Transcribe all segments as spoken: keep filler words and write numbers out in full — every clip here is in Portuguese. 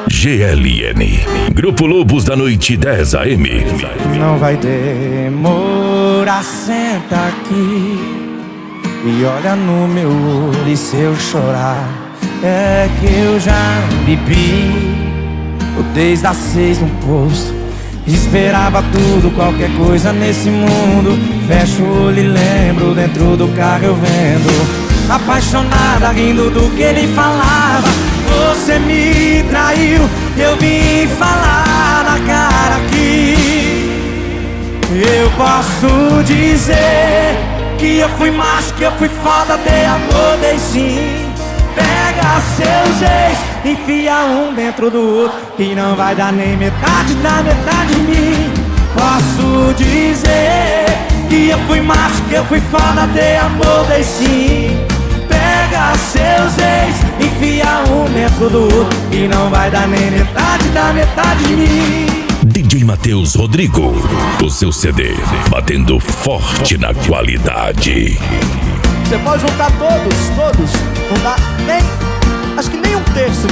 G L N, Grupo Lobos da Noite dez A M. Não vai demorar, senta aqui e olha no meu olho, e se eu chorar é que eu já bebi desde as seis no posto. Esperava tudo, qualquer coisa nesse mundo. Fecho o olho e lembro, dentro do carro eu vendo, apaixonada, rindo do que ele falava. Você me traiu, eu vim falar na cara aqui. Eu posso dizer que eu fui macho, que eu fui foda, dei amor, dei sim. Pega seus ex, enfia um dentro do outro, e não vai dar nem metade da metade de mim. Posso dizer que eu fui macho, que eu fui foda, dei amor, dei sim. Pega seus ex, enfia um dentro do outro, e não vai dar nem metade da metade de mim. D J Matheus Rodrigo, o seu C D batendo forte na qualidade. Você pode juntar todos, todos, não dá nem, acho que nem um terço.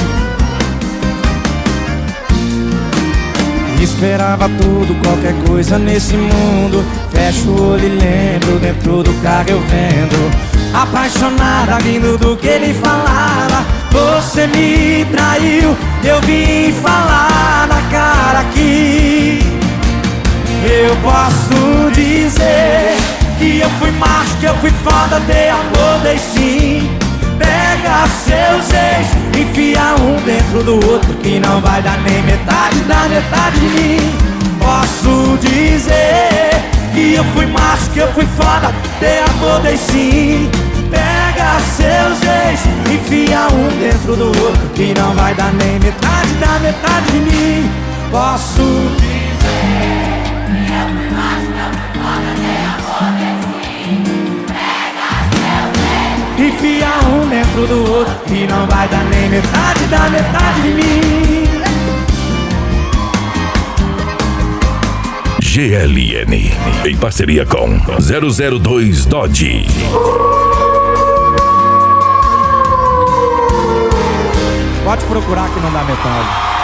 Esperava tudo, qualquer coisa nesse mundo. Fecho o olho e lembro, dentro do carro eu vendo, apaixonada, rindo do que ele falava. Você me traiu, eu vim falar na cara aqui. Eu posso dizer que eu fui macho, que eu fui foda, dei amor, dei sim. Pega seus ex, enfia um dentro do outro, que não vai dar nem metade da metade de mim. Posso dizer que eu fui macho, que eu fui foda, dei amor, dei sim. Pega seus ex, enfia um dentro do outro, que não vai dar nem metade da metade de mim. Posso dizer que eu fui macho, que eu fui foda, dei amor, dei sim. Pega seus ex, enfia um dentro do outro, que não vai dar nem metade da metade de mim. G L N, em parceria com zero zero dois Dodge. Pode procurar que não dá metade.